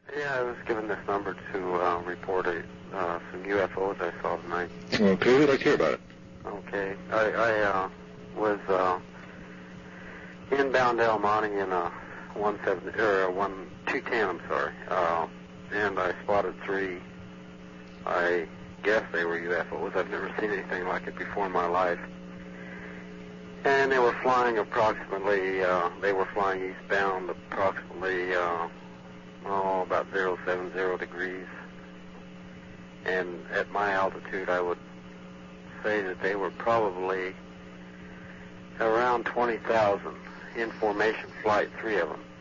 Yeah, I was given this number to report some UFOs I saw tonight. Okay, we'd like to hear about it. Okay, I was inbound El Monte in a 210. I'm sorry, and I spotted three. I guess they were UFOs. I've never seen anything like it before in my life. And they were flying approximately. They were flying eastbound approximately. About 070 degrees. And at my altitude, I would say that they were probably around 20,000 in formation flight, three of them.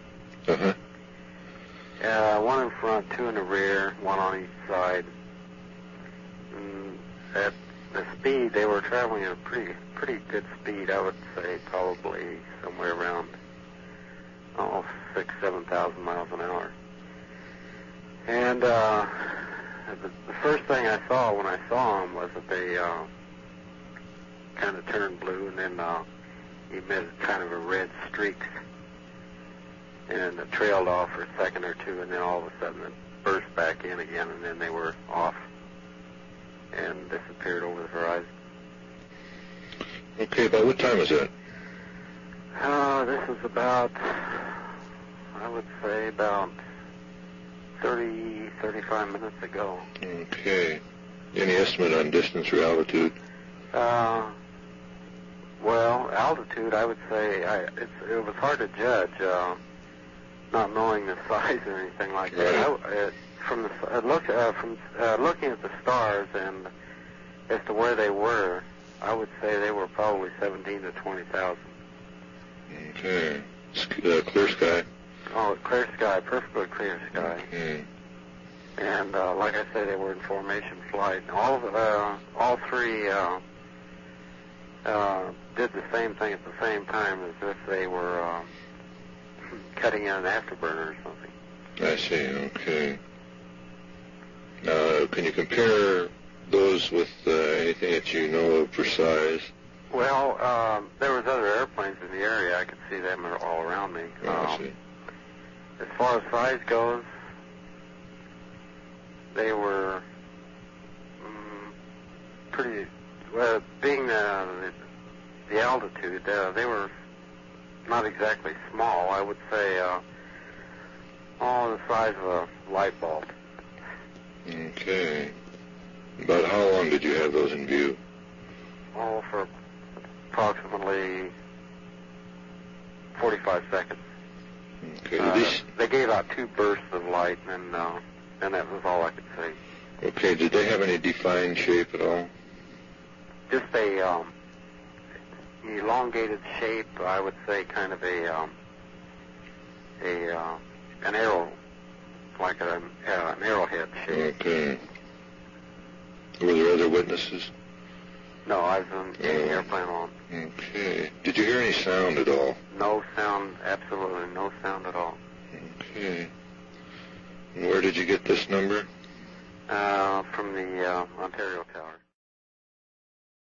One in front, two in the rear, one on each side. And at the speed, they were traveling at a pretty good speed, I would say probably somewhere around 6,000-7,000 miles an hour. And the first thing I saw when I saw them was that they kind of turned blue, and then emitted kind of a red streak, and it trailed off for a second or two, and then all of a sudden it burst back in again, and then they were off and disappeared over the horizon. Okay, about what time was that? This was about, I would say, about 35 minutes ago. Okay. Any estimate on distance or altitude? Well, altitude, I would say, it was hard to judge, not knowing the size or anything like that. From looking at the stars and as to where they were, I would say they were probably 17 to 20,000. Okay. Clear sky? Oh, clear sky, perfectly clear sky. Okay. And like I say, they were in formation flight. All three did the same thing at the same time, as if they were cutting in an afterburner or something. I see. Okay. Can you compare those with anything that you know of for size? Well, there was other airplanes in the area. I could see them all around me. I see. As far as size goes, they were pretty. Well, being the altitude, they were not exactly small. I would say, the size of a light bulb. Okay. About how long did you have those in view? Oh, for approximately 45 seconds. Okay. They gave out two bursts of light, and that was all I could see. Okay. Did they have any defined shape at all? Just a elongated shape. I would say kind of an arrow, like an arrowhead shape. Okay. Were there other witnesses? No, I was in the airplane alone. Okay. Did you hear any sound at all? No sound, absolutely no sound at all. Okay. And where did you get this number? From the Ontario Tower.